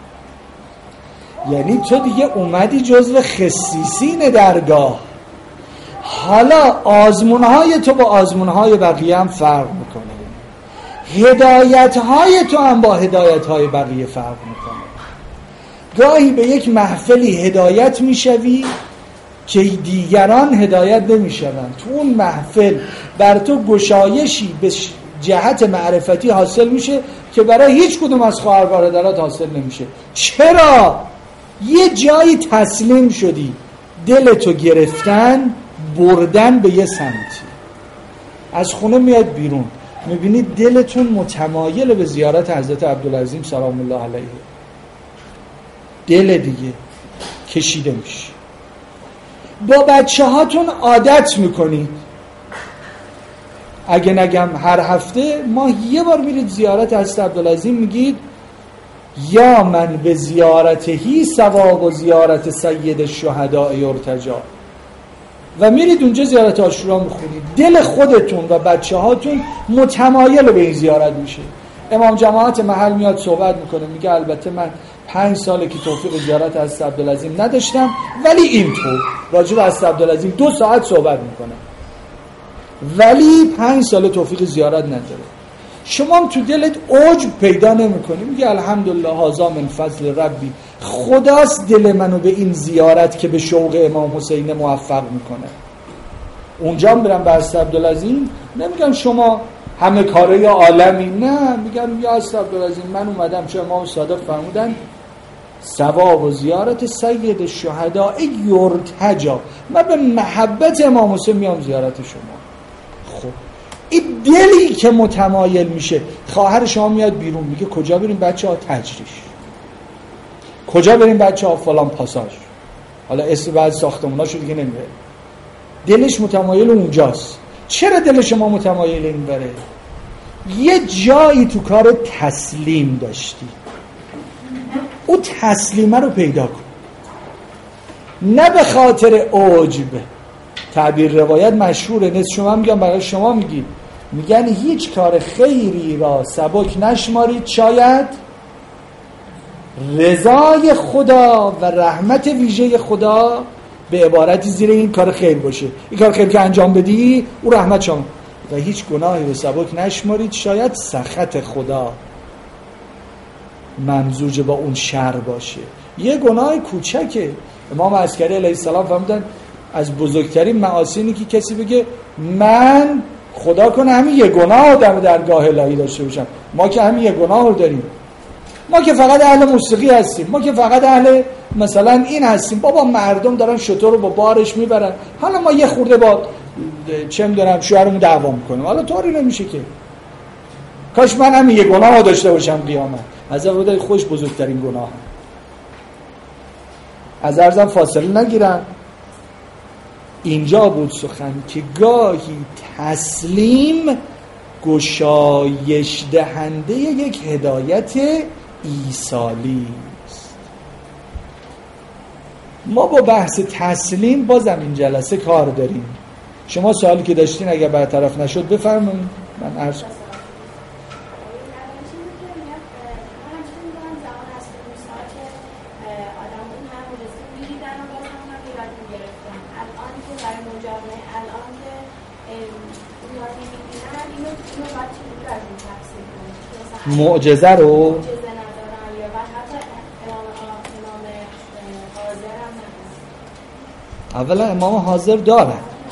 یعنی تو دیگه اومدی جزو خصیصین درگاه. حالا آزمونهای تو با آزمونهای بقیه هم فرق میکنه، هدایتهای تو هم با هدایتهای بقیه فرق میکنه. گاهی به یک محفلی هدایت میشوی که دیگران هدایت نمیشوند. تو اون محفل بر تو گشایشی به جهت معرفتی حاصل میشه که برای هیچ کدوم از خواهر برادرات حاصل نمیشه. چرا؟ یه جایی تسلیم شدی، دلتو گرفتن بردن به یه سمتی. از خونه میاد بیرون، میبینید دلتون متمایل به زیارت حضرت عبدالعظیم سلام الله علیه، دل دیگه کشیده میشه. با بچه هاتون عادت میکنید، اگه نگم هر هفته ما یه بار میرید زیارت حضرت عبدالعظیم، میگید یا من به زیارتهی ثواب و زیارت سید الشهداء یرتجا، و میرید اونجا زیارت عاشورا میخونید. دل خودتون و بچه هاتون متمایل به این زیارت میشه. امام جماعت محل میاد صحبت میکنه، میگه البته من 5 ساله که توفیق زیارت حضرت عبدالعظیم نداشتم، ولی اینطور راجع به حضرت عبدالعظیم 2 ساعت صحبت میکنه، ولی 5 سال توفیق زیارت نداره. شما هم تو دلت عجب پیدا نمیکنی، میگه الحمدلله هذا من فضل ربی، خداست دل منو به این زیارت که به شوق امام حسین موفق میکنه. اونجا هم برم به حضرت عبدالعظیم نمیگم شما همه کاره عالمی، نه، میگم یا حضرت عبدالعظیم من اومدم چون امام صادق فرمودن ثواب و زیارت سید الشهداء یرتجا، من به محبت امام حسین میام زیارت شما. خب این دلی که متمایل میشه، خواهر شما میاد بیرون میگه کجا بریم بچه ها؟ تجریش. کجا بریم بچه ها؟ فلان پاساژ. حالا اسم بعد ساختموناشو دیگه نمیره، دلش متمایل اونجاست. چرا دل شما متمایل این بره؟ یه جایی تو کار تسلیم داشتی، اون تسلیمه رو پیدا کن، نه به خاطر عجب. تعبیر روایت مشهوره، نیست شما میگم برای شما میگید، میگن هیچ کار خیری را سبک نشمارید شاید رضای خدا و رحمت ویژه خدا به عبارتی زیر این کار خیر باشه، این کار خیر که انجام بدی او رحمت شما و هیچ گناهی رو سبک نشمارید. شاید سخط خدا ممزوج با اون شر باشه، یه گناه کوچکه. امام عسکری علیه السلام فرمودن از بزرگترین معاصی اینه که کسی بگه من خدا کنه همین یه گناه در درگاه الهی داشته باشم. ما که همین یه گناه رو داریم، ما که فقط اهل موسیقی هستیم، ما که فقط اهل مثلا این هستیم. بابا مردم دارن شتر رو با بارش میبرن، حالا ما یه خورده با چه میدونم شوهرمون دعوا میکنیم، حالا طوری نمیشه که. کاش من همین یه گناه داشته باشم قیامت. از اول خوش بزرگترین گناه. از عرضم فاصله نگیرم. اینجا بود سخن که گاهی تسلیم گشایش دهنده یک هدایت ایصالی است. ما با بحث تسلیم بازم این جلسه کار داریم. شما سوالی که داشتین اگر برطرف نشد بفرمایید من عرض کنم. معجزه رو اولا امام حاضر دارن.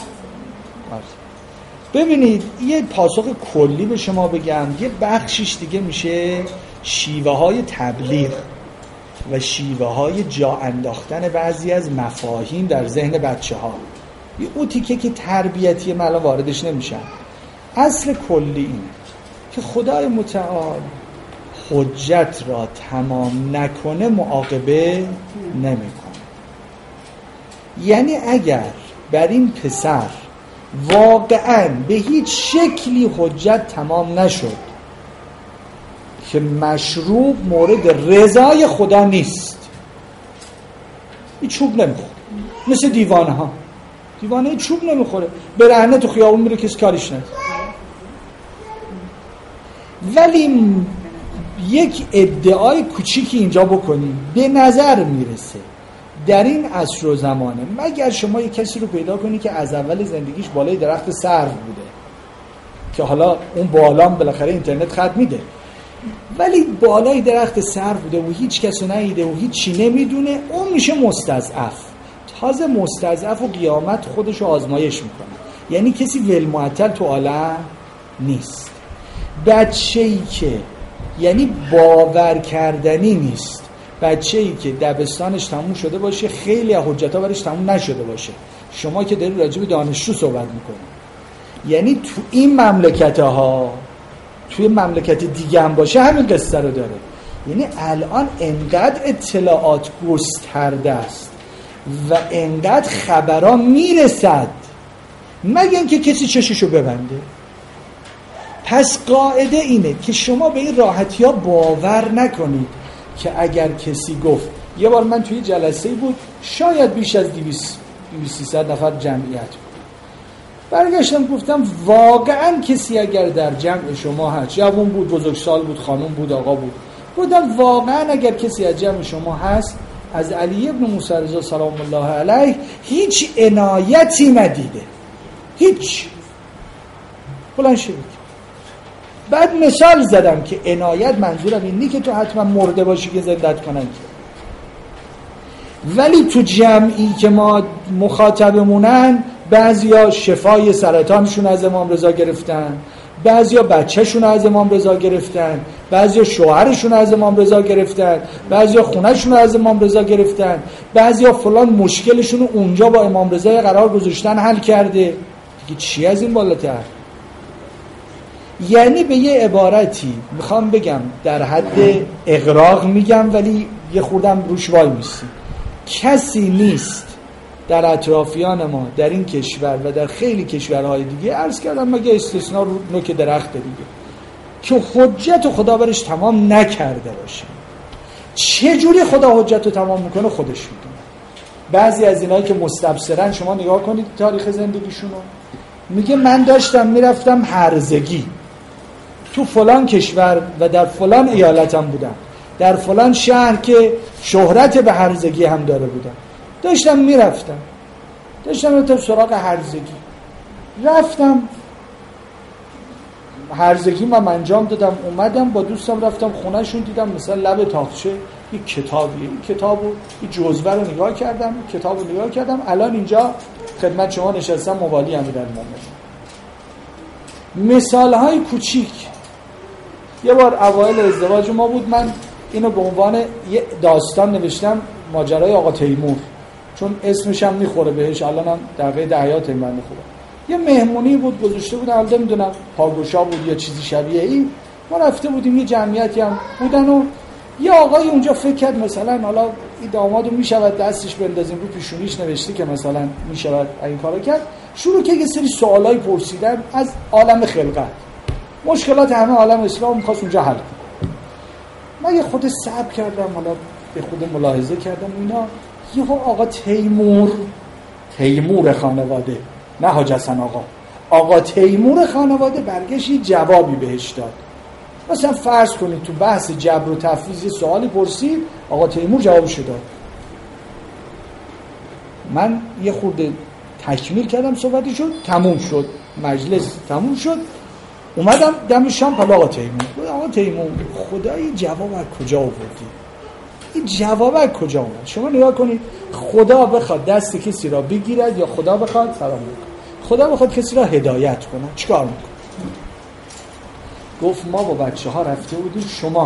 ببینید یه پاسخ کلی به شما بگم، یه بخشش دیگه میشه شیوه های تبلیغ و شیوه های جا انداختن بعضی از مفاهیم در ذهن بچه ها. یه اون تیکه که تربیتی من واردش نمیشن. اصل کلی اینه که خدای متعال حجت را تمام نکنه معاقبه نمیکنه. یعنی اگر بر این پسر واقعاً به هیچ شکلی حجت تمام نشد که مشروب مورد رضای خدا نیست، این چوب نمیخوره. مثل دیوانه ها، دیوانه چوب نمیخوره، برهنه تو خیابون میره کسی کاریش نداره. ولی یک ادعای کوچیکی اینجا بکنیم، به نظر میرسه در این عصر و زمانه مگر شما یک کسی رو پیدا کنی که از اول زندگیش بالای درخت سرو بوده، که حالا اون بالام بالاخره اینترنت خط میده، ولی بالای درخت سرو بوده و هیچ کس رو ندیده و هیچ چی نمیدونه، اون میشه مستضعف. تازه مستضعف و قیامت خودش رو آزمایش میکنه، یعنی کسی ولمعطل تو عالم نیست. بچه‌ای که یعنی باور کردنی نیست، بچه‌ای که دبستانش تموم شده باشه، خیلی از حجت‌ها برش تموم نشده باشه، شما که داری راجع به دانشجو صحبت میکنی، یعنی تو این مملکت‌ها، توی مملکت دیگه هم باشه همین قصه رو داره. یعنی الان انقدر اطلاعات گسترده است و انقدر خبرها میرسد، مگه اینکه کسی چششو ببنده. پس قاعده اینه که شما به این راحتی ها باور نکنید که اگر کسی گفت. یه بار من توی جلسه بود، شاید بیش از 200-300 نفر جمعیت بود، برگشتم گفتم واقعا کسی اگر در جمع شما هست، جوان بود، بزرگسال بود، خانم بود، آقا بود، گفتم واقعا اگر کسی از جمع شما هست از علی ابن موسی رضا سلام الله علیه هیچ عنایتی ندیده، هیچ. بلند شد. بعد مثال زدم که عنایت منظورم اینی که تو حتما مرده باشی که زندت کنن، ولی تو جمعی که ما مخاطبمونن بعضیا شفای سرطانشون از امام رضا گرفتن، بعضیا بچه‌شون از امام رضا گرفتن، بعضیا شوهرشون از امام رضا گرفتن، بعضیا خونه‌شون از امام رضا گرفتن، بعضیا فلان مشکلشون رو اونجا با امام رضا قرار گذاشتن حل کرده. دیگه چی از این بالاتر؟ یعنی به یه عبارتی میخوام بگم، در حد اغراق میگم ولی یه خوردم روش وای میسی، کسی نیست در اطرافیان ما در این کشور و در خیلی کشورهای دیگه، عرض کردم مگه استثناء رو نوک درخت دیگه، که حجت خدا برش تمام نکرده باشه. چه جوری خدا حجت رو تمام میکنه خودش میدونه. بعضی از اینایی که مستبصرن شما نگاه کنید تاریخ زندگیشونو، میگه من داشتم میرفتم هرزگی تو فلان کشور و در فلان ایالتم بودم، در فلان شهر که شهرت به هرزگی هم داره بودم، داشتم میرفتم داشتم رفتم سراغ هرزگی، رفتم هرزگی من انجام دادم، اومدم با دوستم رفتم خونهشون، دیدم مثلا لب تاقچه یک کتابیه، این کتابو این جزوه رو نگاه کردم، کتابو نگاه کردم، الان اینجا خدمت شما نشستم موالی امیرالمومنین. مثالهای کوچیک. یه بار اوایل ازدواج ما بود، من اینو به عنوان یه داستان نوشتم، ماجرای آقا تیمور، چون اسمش هم میخوره بهش، الانم در قید حیات من میخوره. یه مهمونی بود گذاشته بودن، الان نمیدونم پاگوشا بود یا چیزی شبیه این، ما رفته بودیم، یه جمعیتی هم بودن و یه آقای اونجا فکر کرد مثلا حالا این دامادو میشود دستش بندازیم رو پیشونیش، نوشته که مثلا میشود این کارو کرد. شروع که یه سری سوالای پرسیدن از عالم خلقت، مشکلات همه عالم اسلام می‌خواست اونجا حل کنه. من یه خود صبر کردم، حالا به خود ملاحظه کردم اینا، یه آقا تیمور خانواده، نه حاج حسن آقا تیمور خانواده برگشت جوابی بهش داد. مثلا فرض کنید تو بحث جبر و تفویض سوالی پرسید، آقا تیمور جوابش داد. من یه خورده تکمیل کردم صحبتی شد، تموم شد، مجلس تموم شد، اومدم دم شام پلا آقا تیمور خدای جواب از کجا آوردی؟ این جواب از کجا اومد؟ شما نگاه کنید، خدا بخواد دست کسی را بگیرد یا خدا بخواد سلام بکنه، خدا بخواد کسی را هدایت کنه چیکار میکنه؟ گفت ما با بچه‌ها رفته بودیم شمال،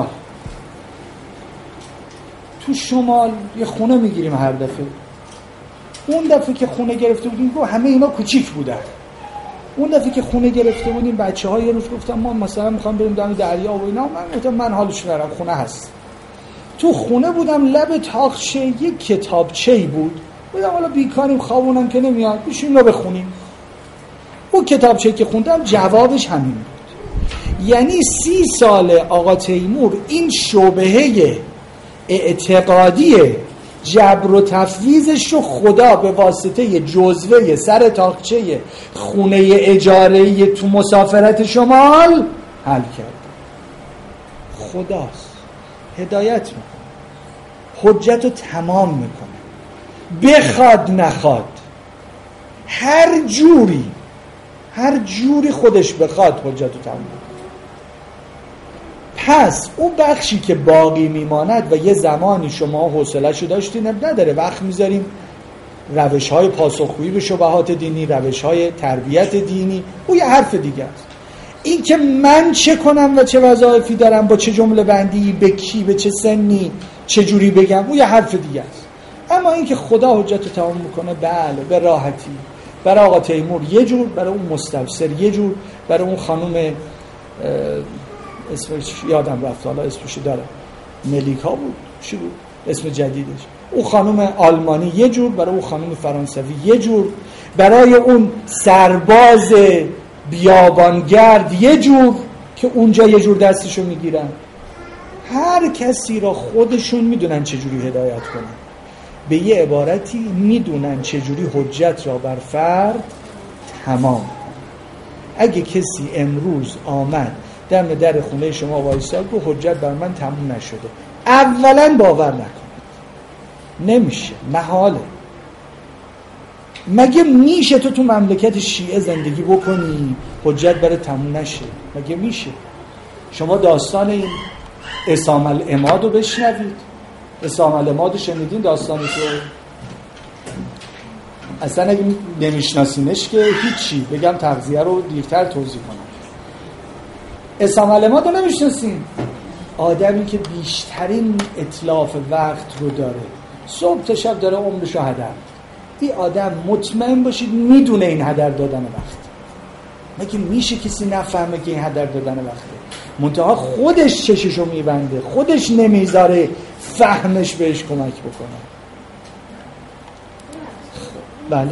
تو شمال یه خونه میگیریم هر دفعه. اون دفعه که خونه گرفته بودیم گفت همه اینا کوچیک بودن. اون دفعه که خونه گرفته بودیم بچه‌ها یه روز گفتن ما مثلا می‌خوام بریم دم دریا و اینا، من گفتم من حالش ندارم، خونه هست. تو خونه بودم، لب تاقچه یک کتابچه‌ای بود، بودم حالا بیکاریم خوابونم که نمیاد، بشینیم رو بخونیم. اون کتابچه‌ای که خوندم جوابش همین بود. یعنی 30 سال آقا تیمور این شبهه اعتقادی جبر و تفویضش رو خدا به واسطه جزوه سر تاقچه خونه اجاره‌ای تو مسافرت شمال حل کرد. خداست، هدایت میکنه، حجت رو تمام میکنه، بخواد نخواد، هر جوری خودش بخواد حجت رو تمام میکنه. پس اون بخشی که باقی میماند و یه زمانی شما حوصله‌شو داشتین نداره، وقت میذاریم روش‌های پاسخگویی به شبهات دینی، روش‌های تربیت دینی، اون یه حرف دیگه است. این که من چه کنم و چه وظایفی دارم، با چه جمله بندی، به کی، به چه سنی، چه جوری بگم، اون یه حرف دیگه است. اما این که خدا حجت رو تمام میکنه، بله به راحتی، برای آقا تیمور یه جور، برای اون مستبصر یه جور، برای اون خانم اسمش یادم رفت، حالا اسمش داره، ملیکا بود، چی بود اسم جدیدش، اون خانم آلمانی یه جور، برای اون خانم فرانسوی یه جور، برای اون سرباز بیابانگرد یه جور که اونجا یه جور دستشو میگیرن. هر کسی را خودشون میدونن چجوری هدایت کنن، به یه عبارتی میدونن چجوری حجت را بر فرد تمام. اگه کسی امروز آمد دم در خونه شما وایساد و حجت بر من تموم نشده، اولا باور نکنید، نمیشه، محاله. مگه میشه تو مملکت شیعه زندگی بکنی حجت برای تموم نشه؟ مگه میشه؟ شما داستان این اسام العماد رو بشنوید، اسام العماد رو شنیدین داستانش رو؟ اصلا اگه نمیشناسینش که هیچی، بگم تغذیه رو دیرتر توضیح کنم. اسام العماد رو نمیشناسین؟ آدمی که بیشترین اتلاف وقت رو داره، صبح تا شب داره عمرش رو هدر. این آدم مطمئن باشید میدونه این هدر دادن وقت. مگه میشه کسی نفهمه که این هدر دادن وقته؟ منتها خودش چششو میبنده، خودش نمیذاره فهمش بهش کمک بکنه. بله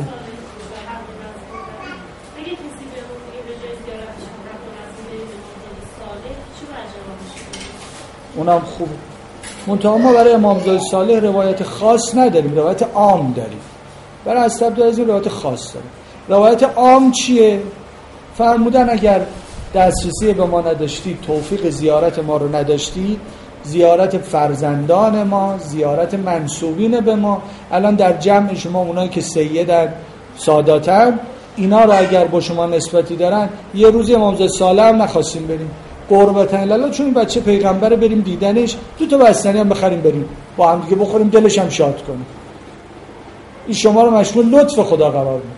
اونم خوبه. منتها ما برای امام زاده صالح روایت خاص نداریم، روایت عام داریم. برای اسباب از این روایت خاص داریم. روایت عام چیه؟ فرمودن اگر دسترسی به ما نداشتید، توفیق زیارت ما رو نداشتید، زیارت فرزندان ما، زیارت منسوبین به ما، الان در جمع شما اونایی که سیدن ساداتر اینا رو اگر با شما نسبتی دارن، یه روزی امامزاده صالح هم نخواستیم بریم قربتن الله، چون این بچه پیغمبر بریم دیدنش، 2 بستنی هم بخریم بریم با هم دیگه بخوریم دلش هم شاد کنیم. این شما رو مشمول لطف خدا قرار میده.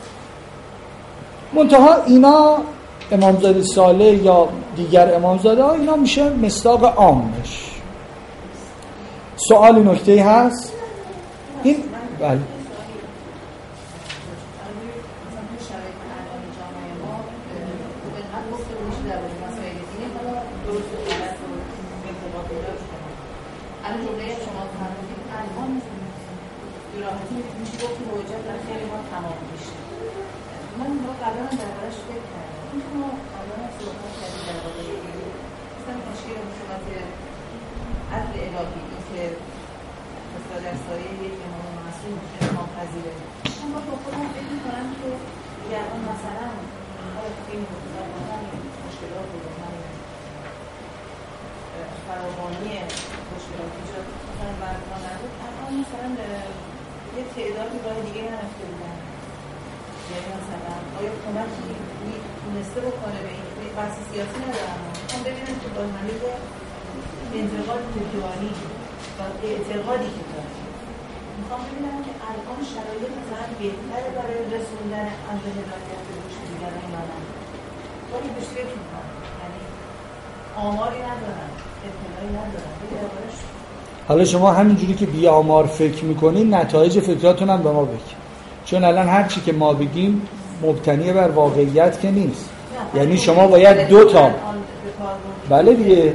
منتها اینا امامزاده صالح یا دیگر امامزاده ها اینا میشه مصداق عامش. سوالی نکته‌ای هست؟ این بله حالا شما همینجوری که بی آمار فکر میکنین نتایج فکراتون هم به ما بگید، چون الان هر چی که ما بگیم مبتنی بر واقعیت که نیست. یعنی شما باید 2 تا بله دیگه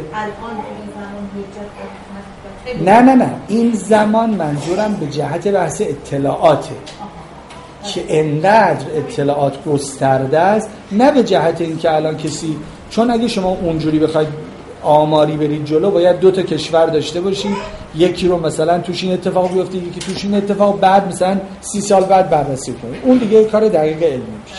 نه این زمان منظورم به جهت بحث اطلاعاته که انقدر اطلاعات گسترده است، نه به جهت این که الان کسی، چون اگه شما اونجوری بخواید آماری برید جلو باید 2 تا کشور داشته باشید، یکی رو مثلا توش این اتفاق بیفته یکی توش این اتفاق، بعد مثلا 30 سال بعد بررسی کنید، اون دیگه کار دقیق علمی میشه.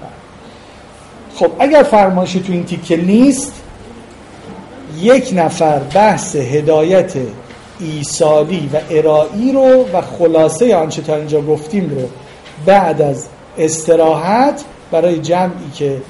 خب اگر فرمایشی تو این تیکه نیست، 1 نفر بحث هدایت ایصالی و ارائی رو و خلاصه آنچه تا اینجا گفتیم رو بعد از استراحت برای جمعی که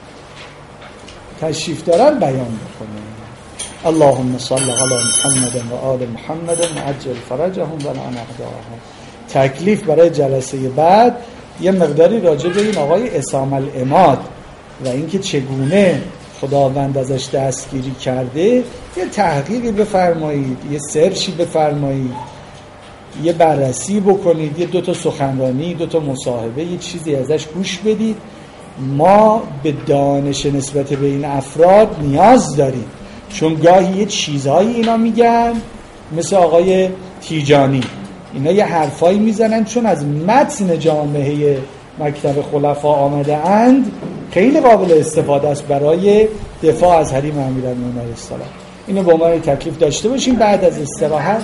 تشریف دارن بیان بکنه. اللهم صل علی محمد و آل محمد و عجل فرجهم و لعن اعداءهم. تکلیف برای جلسه بعد یه مقداری راجع به این آقای عصام العماد و اینکه چگونه خداوند ازش دستگیری کرده یه تحقیقی بفرمایید، یه سرچی بفرمایید، یه بررسی بکنید، یه 2 تا سخنرانی، 2 تا مصاحبه، یه چیزی ازش گوش بدید. ما به دانش نسبت به این افراد نیاز داریم، چون گاهی یه چیزهایی اینا میگن مثل آقای تیجانی، اینا یه حرفایی میزنن چون از متن جامعه مکتب خلفا آمده اند، خیلی قابل استفاده است برای دفاع از حریم امیرالمومنین علیه السلام. اینو به عنوان تکلیف داشته باشیم. بعد از استراحت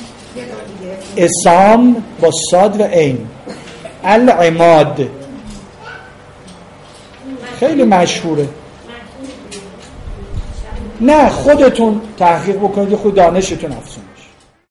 عصام با صاد و عین، العماد خیلی مشهوره. نه خودتون تحقیق بکنید، خود دانشتون افزون.